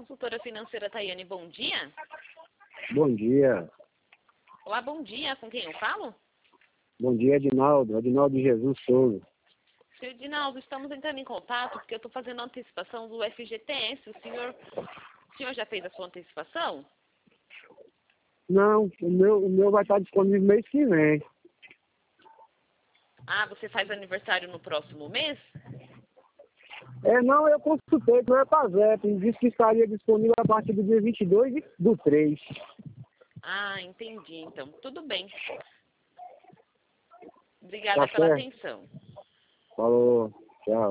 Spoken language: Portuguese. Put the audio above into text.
consultora financeira Tayane, bom dia. Bom dia. Olá, bom dia. Com quem eu falo? Bom dia, Edinaldo. Edinaldo de Jesus Souza. Senhor Edinaldo, estamos entrando em contato porque eu estou fazendo a antecipação do FGTS. O senhor já fez a sua antecipação? Não, o meu vai estar disponível mês que vem. Ah, você faz aniversário no próximo mês? Não, eu consultei com o EPAZEP e disse que estaria disponível a partir do dia 22/3. Ah, entendi. Então, tudo bem. Obrigada Tá pela certo? atenção. Falou. Tchau.